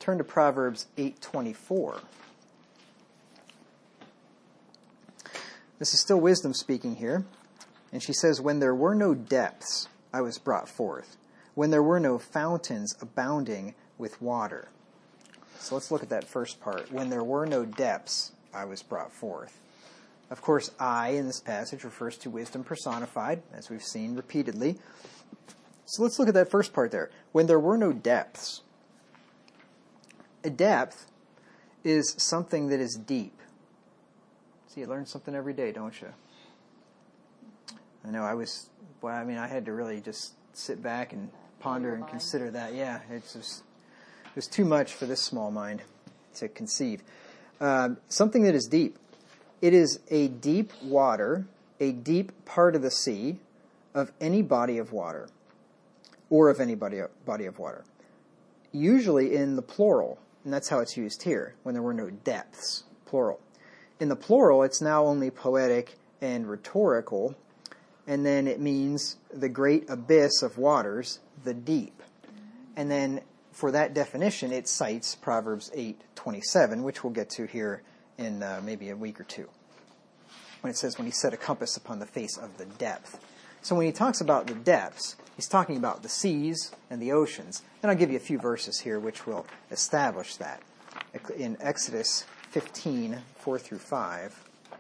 Turn to Proverbs 8:24. This is still wisdom speaking here. And she says, when there were no depths, I was brought forth. When there were no fountains abounding with water. So let's look at that first part. When there were no depths, I was brought forth. Of course, I in this passage refers to wisdom personified, as we've seen repeatedly. So let's look at that first part there. When there were no depths. A depth is something that is deep. See, you learn something every day, don't you? I know I had to really just sit back and ponder and consider that. Yeah, it was too much for this small mind to conceive. Something that is deep. It is a deep water, a deep part of the sea, of any body of water, or of any body of water. Usually in the plural, and that's how it's used here, when there were no depths, plural. In the plural, it's now only poetic and rhetorical, and then it means the great abyss of waters, the deep. And then for that definition, it cites Proverbs 8:27, which we'll get to here in maybe a week or two, when it says, when he set a compass upon the face of the depth. So when he talks about the depths, he's talking about the seas and the oceans. And I'll give you a few verses here which will establish that. In Exodus 15, 4 through 5.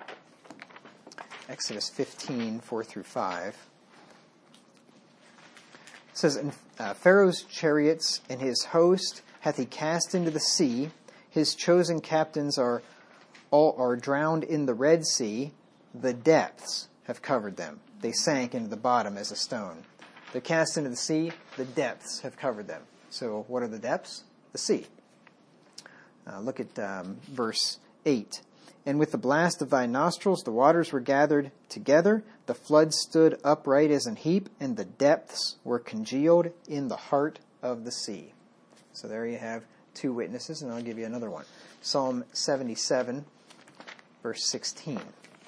Exodus 15, 4 through 5. It says, and Pharaoh's chariots and his host hath he cast into the sea. His chosen captains are drowned in the Red Sea. The depths have covered them. They sank into the bottom as a stone. They're cast into the sea. The depths have covered them. So what are the depths? The sea. Look at verse 8. And with the blast of thy nostrils the waters were gathered together. The flood stood upright as an heap, and the depths were congealed in the heart of the sea. So there you have two witnesses, and I'll give you another one. Psalm 77, verse 16.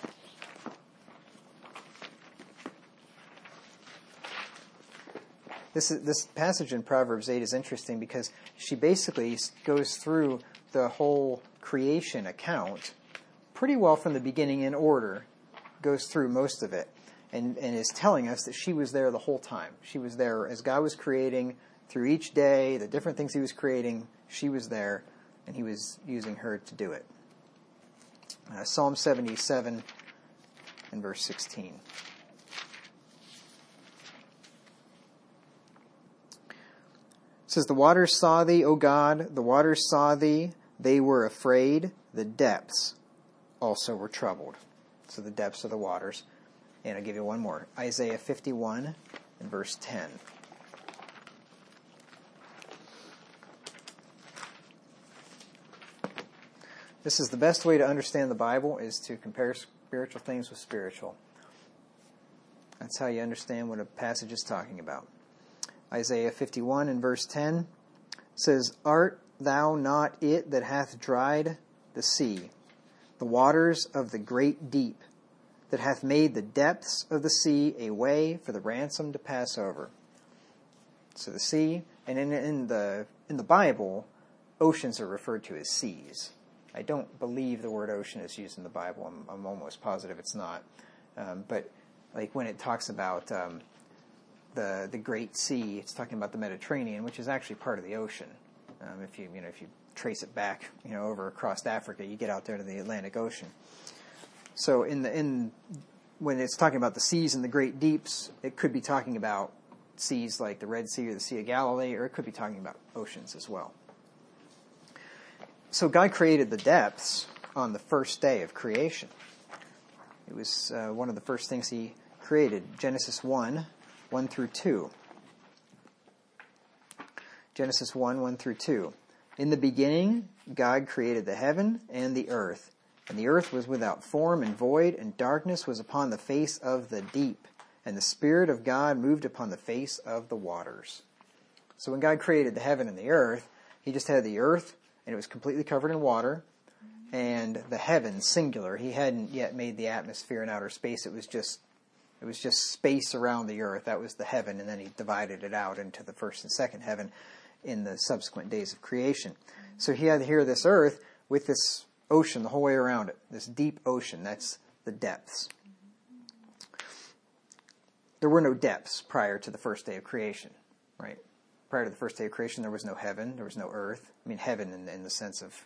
This passage in Proverbs 8 is interesting because she basically goes through the whole creation account pretty well from the beginning in order, goes through most of it, and is telling us that she was there the whole time. She was there as God was creating through each day, the different things he was creating. She was there, and he was using her to do it. Psalm 77 and verse 16. It says, the waters saw thee, O God, the waters saw thee, they were afraid, the depths also were troubled. So the depths of the waters. And I'll give you one more. Isaiah 51 and verse 10. This is the best way to understand the Bible, is to compare spiritual things with spiritual. That's how you understand what a passage is talking about. Isaiah 51 and verse 10 says, art thou not it that hath dried the sea, the waters of the great deep, that hath made the depths of the sea a way for the ransom to pass over? So the sea, and in the Bible, oceans are referred to as seas. I don't believe the word ocean is used in the Bible. I'm almost positive it's not. But like when it talks about the Great Sea, it's talking about the Mediterranean, which is actually part of the ocean. If you trace it back, over across Africa, you get out there to the Atlantic Ocean. So when it's talking about the seas and the great deeps, it could be talking about seas like the Red Sea or the Sea of Galilee, or it could be talking about oceans as well. So God created the depths on the first day of creation. It was one of the first things he created. Genesis 1 through 2. Genesis 1 through 2. In the beginning, God created the heaven and the earth. And the earth was without form and void, and darkness was upon the face of the deep. And the Spirit of God moved upon the face of the waters. So when God created the heaven and the earth, he just had the earth, and it was completely covered in water, and the heavens, singular. He hadn't yet made the atmosphere and outer space. It was just space around the earth. That was the heaven, and then he divided it out into the first and second heaven in the subsequent days of creation. So he had here this earth with this ocean the whole way around it, this deep ocean. That's the depths. There were no depths prior to the first day of creation, right? Prior to the first day of creation, there was no heaven, there was no earth. I mean, heaven in the sense of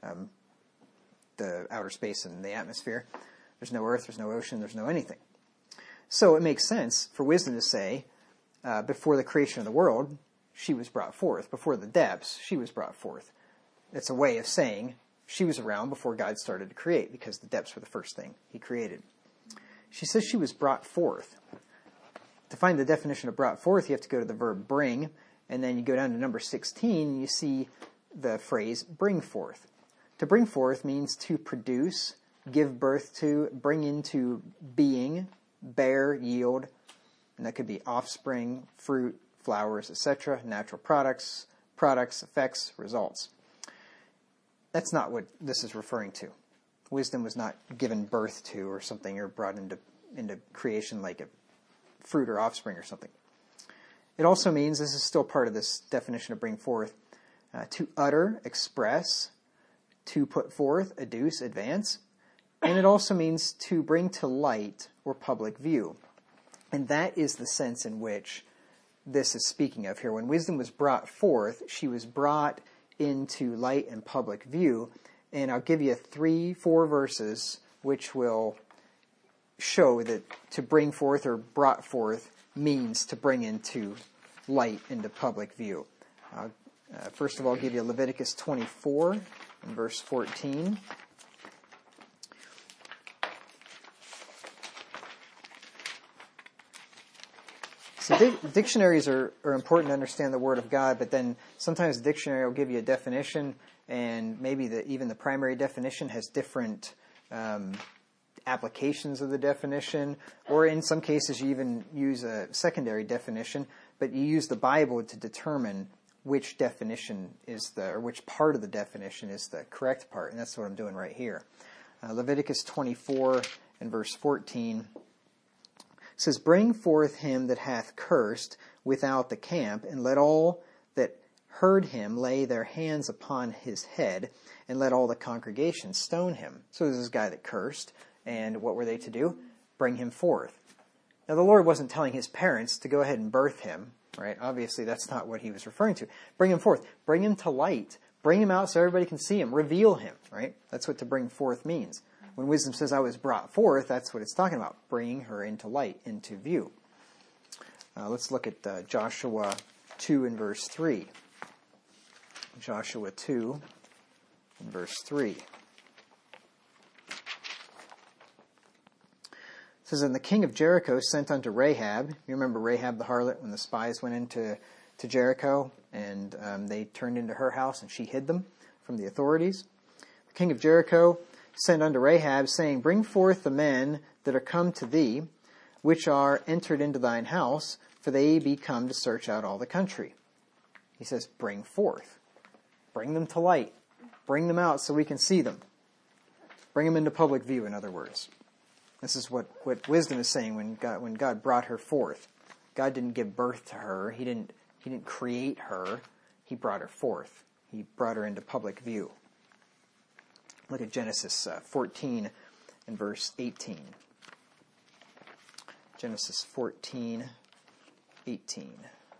the outer space and the atmosphere. There's no earth, there's no ocean, there's no anything. So it makes sense for wisdom to say, before the creation of the world, she was brought forth. Before the depths, she was brought forth. It's a way of saying she was around before God started to create, because the depths were the first thing he created. She says she was brought forth. To find the definition of brought forth, you have to go to the verb bring, and then you go down to number 16, and you see the phrase bring forth. To bring forth means to produce, give birth to, bring into being, bear, yield, and that could be offspring, fruit, flowers, etc., natural products, effects, results. That's not what this is referring to. Wisdom was not given birth to or something, or brought into creation like a fruit or offspring or something. It also means, this is still part of this definition of bring forth, to utter, express, to put forth, adduce, advance. And it also means to bring to light or public view. And that is the sense in which this is speaking of here. When wisdom was brought forth, she was brought into light and public view. And I'll give you 3-4 verses which will show that to bring forth or brought forth means to bring into light, into public view. First of all, I'll give you Leviticus 24 and verse 14. So dictionaries are important to understand the Word of God, but then sometimes the dictionary will give you a definition, and maybe even the primary definition has different applications of the definition, or in some cases you even use a secondary definition, but you use the Bible to determine which definition or which part of the definition is the correct part, and that's what I'm doing right here. Leviticus 24 and verse 14 says, "Bring forth him that hath cursed without the camp, and let all that heard him lay their hands upon his head, and let all the congregation stone him." So there's this guy that cursed, and what were they to do? Bring him forth. Now the Lord wasn't telling his parents to go ahead and birth him, right? Obviously that's not what he was referring to. Bring him forth. Bring him to light. Bring him out so everybody can see him. Reveal him, right? That's what to bring forth means. When wisdom says I was brought forth, that's what it's talking about. Bringing her into light, into view. Let's look at Joshua 2 and verse 3. Joshua 2 and verse 3. It says, "And the king of Jericho sent unto Rahab." You remember Rahab the harlot when the spies went into Jericho, and they turned into her house and she hid them from the authorities. "The king of Jericho sent unto Rahab, saying, Bring forth the men that are come to thee, which are entered into thine house, for they be come to search out all the country." He says, bring forth. Bring them to light. Bring them out so we can see them. Bring them into public view, in other words. This is what wisdom is saying when God brought her forth. God didn't give birth to her. He didn't create her. He brought her forth. He brought her into public view. Look at Genesis 14 and verse 18. Genesis 14, 18.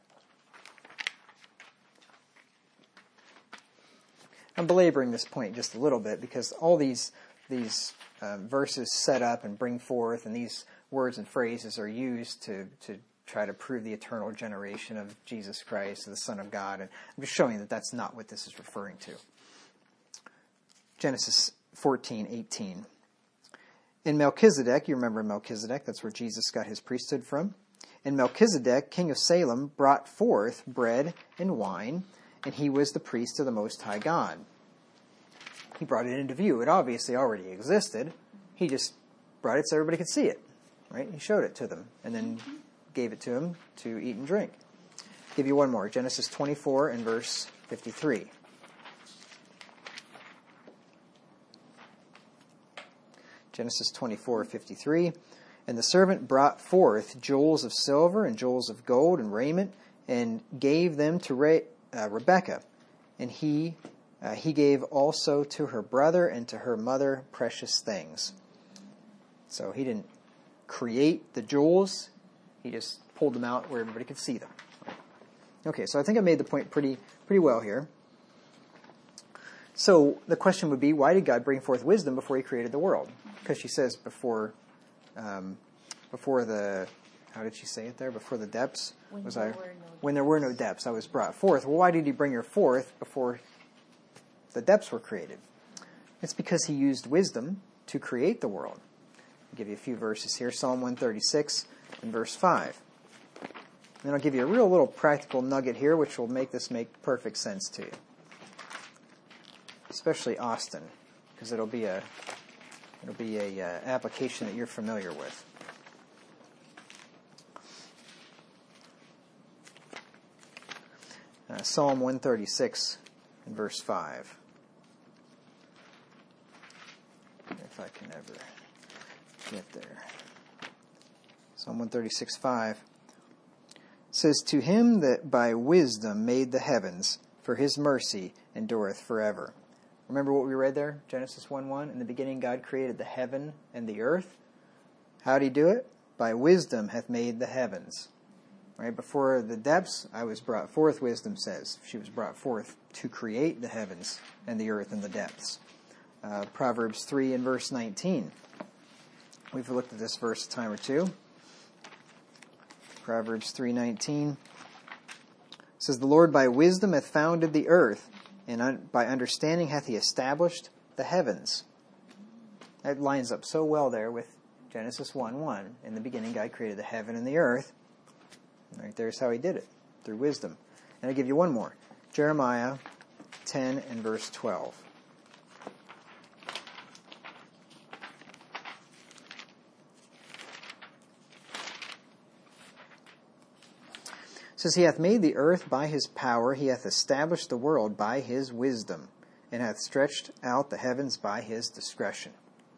I'm belaboring this point just a little bit because all these verses set up and bring forth, and these words and phrases are used to try to prove the eternal generation of Jesus Christ, the Son of God. And I'm just showing that that's not what this is referring to. Genesis 14, 18. "In Melchizedek," you remember Melchizedek, that's where Jesus got his priesthood from. "And Melchizedek, king of Salem, brought forth bread and wine, and he was the priest of the Most High God." He brought it into view. It obviously already existed. He just brought it so everybody could see it. Right? He showed it to them and then gave it to them to eat and drink. I'll give you one more. Genesis 24 and verse 53. Genesis 24:53. "And the servant brought forth jewels of silver and jewels of gold and raiment, and gave them to Rebekah. And he He gave also to her brother and to her mother precious things. So he didn't create the jewels. He just pulled them out where everybody could see them. Okay, so I think I made the point pretty well here. So the question would be, why did God bring forth wisdom before he created the world? Because she says before the, how did she say it there? Before the depths? When there were no depths, I was brought forth. Well, why did he bring her forth before the depths were created? It's because he used wisdom to create the world. I'll give you a few verses here. Psalm 136 and verse 5. And then I'll give you a real little practical nugget here, which will make this make perfect sense to you. Especially Austin, because it'll be a application that you're familiar with. Psalm 136 and verse 5. If I can ever get there. Psalm 136:5 says, "To him that by wisdom made the heavens, for his mercy endureth forever." Remember what we read there? Genesis 1:1. In the beginning God created the heaven and the earth. How did he do it? By wisdom hath made the heavens. Right? Before the depths, I was brought forth, wisdom says. She was brought forth to create the heavens and the earth and the depths. Proverbs 3 and verse 19. We've looked at this verse a time or two. Proverbs 3:19 says, "The Lord by wisdom hath founded the earth, and by understanding hath he established the heavens." That lines up so well there with Genesis 1:1. In the beginning God created the heaven and the earth. Right there's how he did it, through wisdom. And I'll give you one more. Jeremiah 10 and verse 12. It says, "He hath made the earth by his power, he hath established the world by his wisdom, and hath stretched out the heavens by his discretion."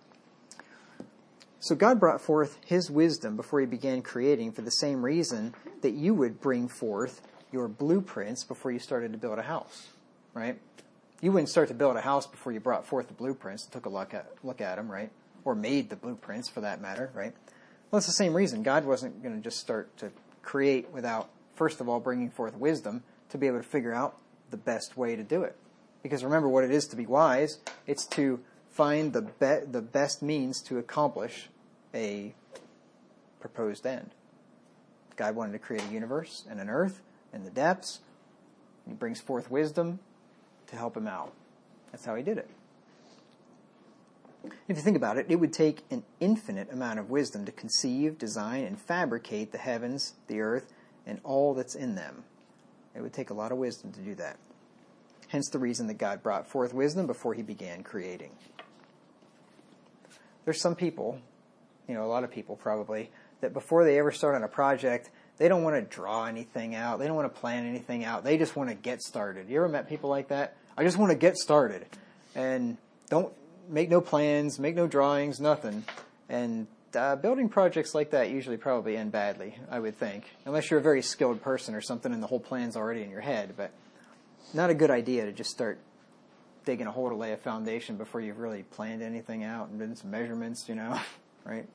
So God brought forth his wisdom before he began creating for the same reason that you would bring forth your blueprints before you started to build a house, right? You wouldn't start to build a house before you brought forth the blueprints and took a look at them, right? Or made the blueprints, for that matter, right? Well, it's the same reason. God wasn't going to just start to create without, first of all, bringing forth wisdom to be able to figure out the best way to do it. Because remember what it is to be wise. It's to find the best means to accomplish a proposed end. God wanted to create a universe and an earth and the depths. And he brings forth wisdom to help him out. That's how he did it. If you think about it, it would take an infinite amount of wisdom to conceive, design, and fabricate the heavens, the earth, and all that's in them. It would take a lot of wisdom to do that. Hence the reason that God brought forth wisdom before he began creating. There's some people, a lot of people probably, that before they ever start on a project, they don't want to draw anything out. They don't want to plan anything out. They just want to get started. You ever met people like that? I just want to get started. And don't make no plans, make no drawings, nothing. And building projects like that usually probably end badly, I would think. Unless you're a very skilled person or something and the whole plan's already in your head. But not a good idea to just start digging a hole to lay a foundation before you've really planned anything out and done some measurements, right?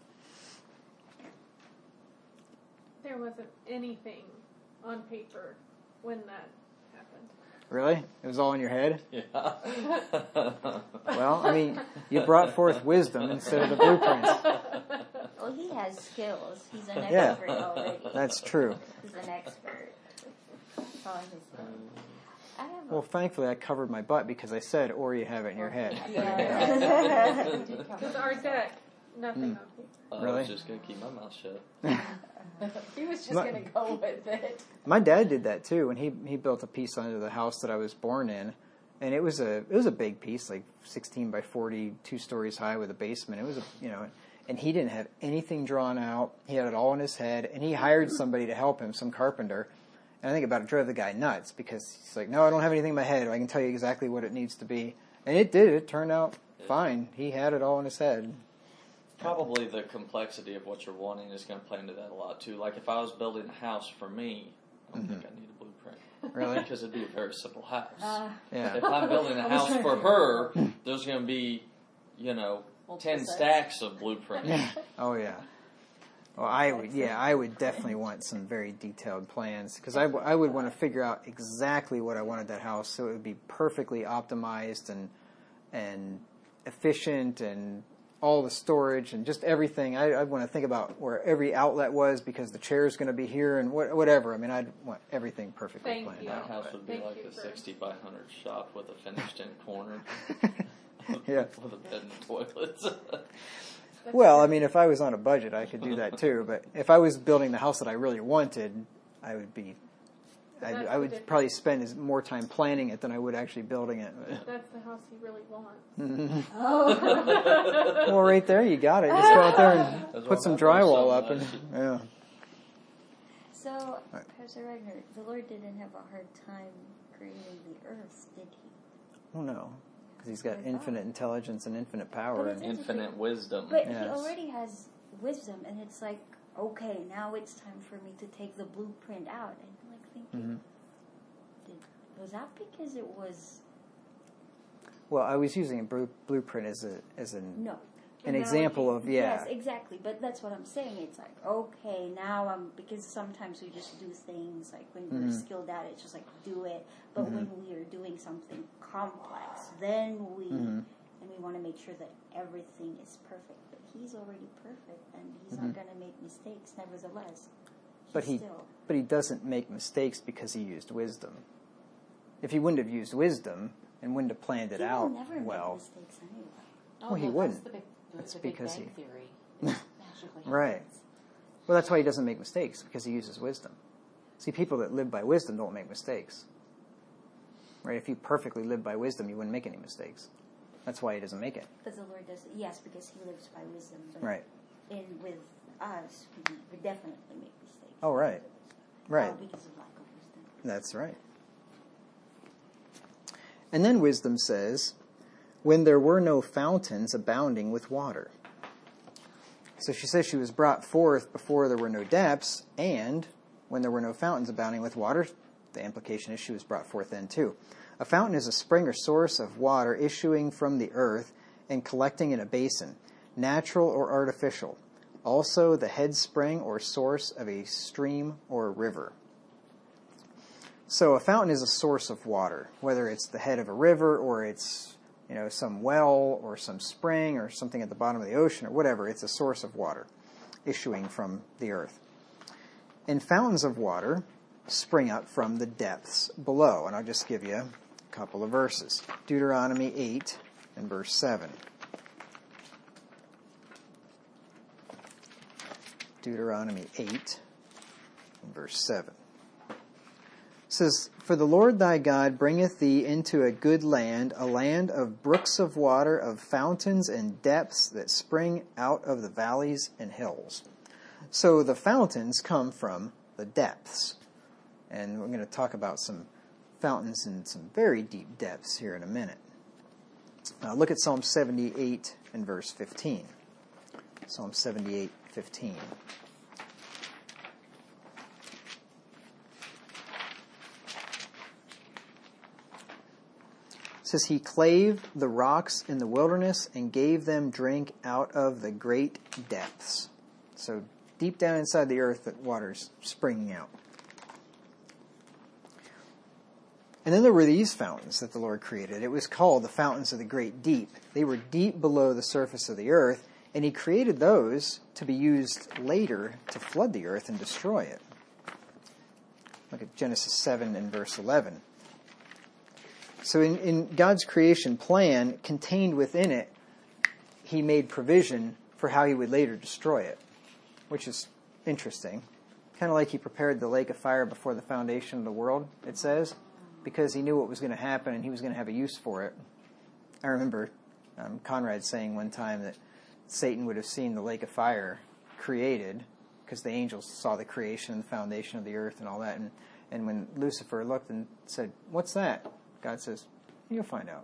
There wasn't anything on paper when that happened. Really? It was all in your head? Yeah. Well, you brought forth wisdom instead of the blueprints. Well, he has skills. He's an Yeah. expert already. That's true. He's an expert. It's all his own. Well, thankfully I covered my butt because I said, or you have it in your head. Yeah. Because our deck, nothing on paper. I Really? was just going to keep my mouth shut. He was just going to go with it. My dad did that too, and he built a piece under the house that I was born in, and it was a big piece, like 16 by 40, 2 stories high with a basement. It was and he didn't have anything drawn out. He had it all in his head, and he hired somebody to help him, some carpenter. And I think about it drove the guy nuts because he's like, "No, I don't have anything in my head. I can tell you exactly what it needs to be," and it did. It turned out fine. He had it all in his head. Probably the complexity of what you're wanting is going to play into that a lot too. Like if I was building a house for me, I don't think I need a blueprint. Really? Because it'd be a very simple house. Yeah. If I'm building a house for her, there's going to be, 10 stacks of blueprints. Oh yeah. Well, I would definitely want some very detailed plans because I would want to figure out exactly what I wanted that house so it would be perfectly optimized and efficient and all the storage and just everything. I'd want to think about where every outlet was because the chair is going to be here and whatever. I mean, I'd want everything perfectly planned My out. house would be like a 60 by 100 shop with a finished-in corner. Yeah. With a bed and toilets. Well, I mean, if I was on a budget, I could do that too. But if I was building the house that I really wanted, I would probably spend more time planning it than I would actually building it. That's the house he really wants. Well, right there, you got it. Just go out there and That's put why some my brother drywall so up, and much. yeah. So, Pastor Ragnar, the Lord didn't have a hard time creating the earth, did he? Oh no, because He's got infinite intelligence and infinite power. But it's And, Infinite wisdom. But Yes. he already has wisdom, and it's like, okay, now it's time for me to take the blueprint out. And I'm like thinking, was that because it was... well, I was using a blueprint as an No. an example of Yes, exactly. But that's what I'm saying. It's like, okay, now because sometimes we just do things like when we're skilled at it, it's just like do it. But when we are doing something complex, then we want to make sure that everything is perfect. But He's already perfect, and He's not going to make mistakes. Nevertheless, But he doesn't make mistakes because he used wisdom. If he wouldn't have used wisdom and wouldn't have planned it out never make well, mistakes anyway. well, he wouldn't. That's the because Big he- Bang Theory. Magically Right. happens. Well, that's why he doesn't make mistakes, because he uses wisdom. See, people that live by wisdom don't make mistakes. Right? If you perfectly live by wisdom, you wouldn't make any mistakes. That's why he doesn't make it. But the Lord does, yes, because He lives by wisdom. But Right. with us, we definitely make mistakes. Oh, right. Right. Because of lack of wisdom. That's right. And then wisdom says, when there were no fountains abounding with water. So she says she was brought forth before there were no depths, and when there were no fountains abounding with water, the implication is she was brought forth then too. A fountain is a spring or source of water issuing from the earth and collecting in a basin, natural or artificial. Also the head spring or source of a stream or river. So a fountain is a source of water, whether it's the head of a river or it's some well or some spring or something at the bottom of the ocean or whatever. It's a source of water issuing from the earth. And fountains of water spring up from the depths below. And I'll just give you a couple of verses. Deuteronomy 8 and verse 7. Deuteronomy 8 and verse 7. It says, for the Lord thy God bringeth thee into a good land, a land of brooks of water, of fountains and depths that spring out of the valleys and hills. So the fountains come from the depths. And we're going to talk about some fountains in some very deep depths here in a minute. Now look at Psalm 78 and verse 15. Psalm 78, 15. It says, he clave the rocks in the wilderness and gave them drink out of the great depths. So deep down inside the earth, that water's springing out. And then there were these fountains that the Lord created. It was called the fountains of the great deep. They were deep below the surface of the earth, and He created those to be used later to flood the earth and destroy it. Look at Genesis 7 and verse 11. So in God's creation plan, contained within it, He made provision for how He would later destroy it, which is interesting. Kind of like He prepared the lake of fire before the foundation of the world, it says, because He knew what was going to happen and He was going to have a use for it. I remember Conrad saying one time that Satan would have seen the lake of fire created because the angels saw the creation and the foundation of the earth and all that. And when Lucifer looked and said, what's that? God says, you'll find out.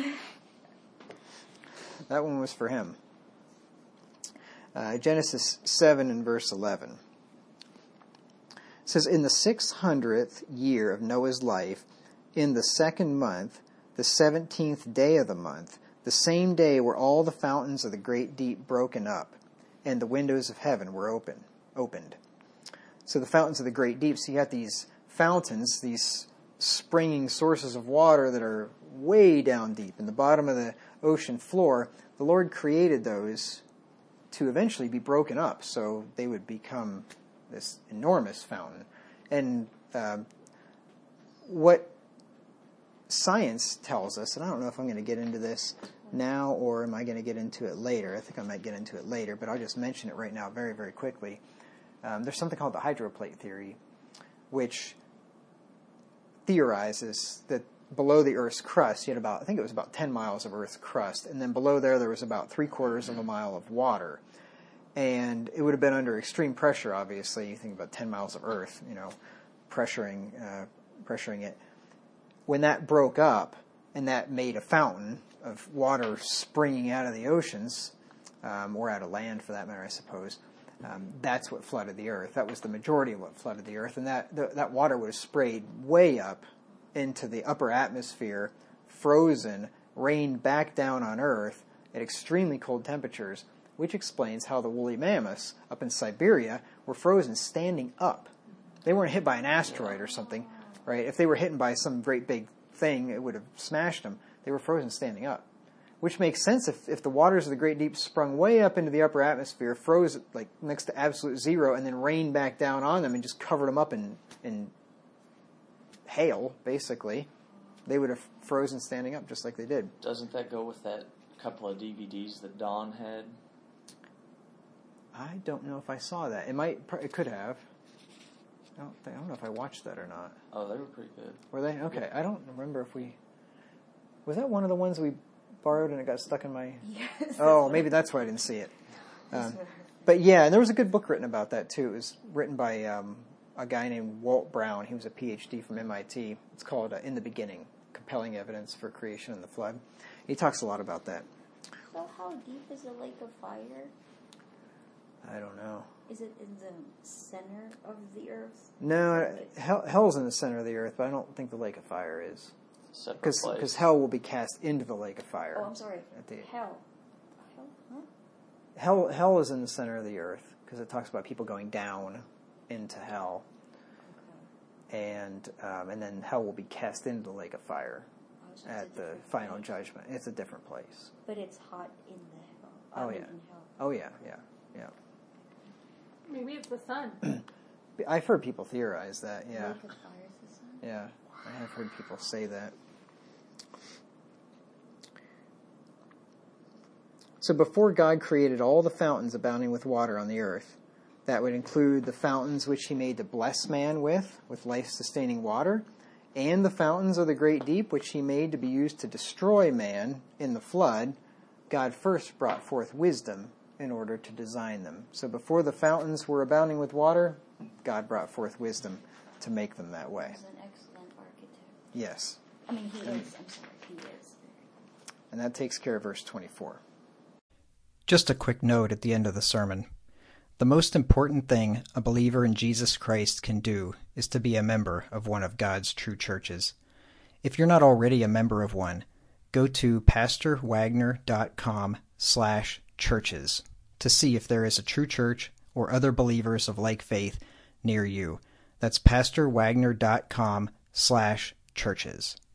That one was for him. Genesis 7 and verse 11. It says, in the 600th year of Noah's life, in the 2nd month, the 17th day of the month, the same day were all the fountains of the great deep broken up, and the windows of heaven were opened. So the fountains of the great deep, so you got these fountains, these springing sources of water that are way down deep in the bottom of the ocean floor. The Lord created those to eventually be broken up, so they would become this enormous fountain. And what science tells us, and I don't know if I'm going to get into this now or am I going to get into it later. I think I might get into it later, but I'll just mention it right now very, very quickly. There's something called the hydroplate theory, which theorizes that below the Earth's crust, you had about, I think it was about 10 miles of Earth's crust, and then below there was about 3/4 of a mile of water. And it would have been under extreme pressure, obviously. You think about 10 miles of Earth, pressuring it. When that broke up, and that made a fountain of water springing out of the oceans, or out of land for that matter, I suppose, that's what flooded the Earth. That was the majority of what flooded the Earth. And that water was sprayed way up into the upper atmosphere, frozen, rained back down on Earth at extremely cold temperatures, which explains how the woolly mammoths up in Siberia were frozen standing up. They weren't hit by an asteroid or something, right? If they were hit by some great big thing, it would have smashed them. They were frozen standing up, which makes sense if the waters of the Great Deep sprung way up into the upper atmosphere, froze like next to absolute zero, and then rained back down on them and just covered them up in hail, basically. They would have frozen standing up just like they did. Doesn't that go with that couple of DVDs that Don had? I don't know if I saw that. It could have. I don't know if I watched that or not. Oh, they were pretty good. Were they? Okay. I don't remember if we... Was that one of the ones we borrowed and it got stuck in my... Yes. Oh, maybe that's why I didn't see it. But yeah, and there was a good book written about that too. It was written by a guy named Walt Brown. He was a PhD from MIT. It's called In the Beginning, Compelling Evidence for Creation and the Flood. He talks a lot about that. So how deep is the lake of fire? I don't know. Is it in the center of the earth? No, hell's in the center of the earth, but I don't think the lake of fire is. Because hell will be cast into the lake of fire. Oh, I'm sorry. Hell. Huh? Hell is in the center of the earth, because it talks about people going down into hell. Okay. And then hell will be cast into the lake of fire at the final judgment. It's a different place. But it's hot in the hell. In hell. Oh, yeah. Maybe it's the sun. I've heard people theorize that, yeah. Lake of fire is the sun? Yeah, I have heard people say that. So before God created all the fountains abounding with water on the earth, that would include the fountains which he made to bless man with life-sustaining water, and the fountains of the great deep which he made to be used to destroy man in the flood, God first brought forth wisdom in order to design them. So before the fountains were abounding with water, God brought forth wisdom to make them that way. He's an excellent architect. Yes. I mean, he is. I'm sorry, he is. And that takes care of verse 24. Just a quick note at the end of the sermon. The most important thing a believer in Jesus Christ can do is to be a member of one of God's true churches. If you're not already a member of one, go to pastorwagner.com/churches to see if there is a true church or other believers of like faith near you. That's pastorwagner.com/churches.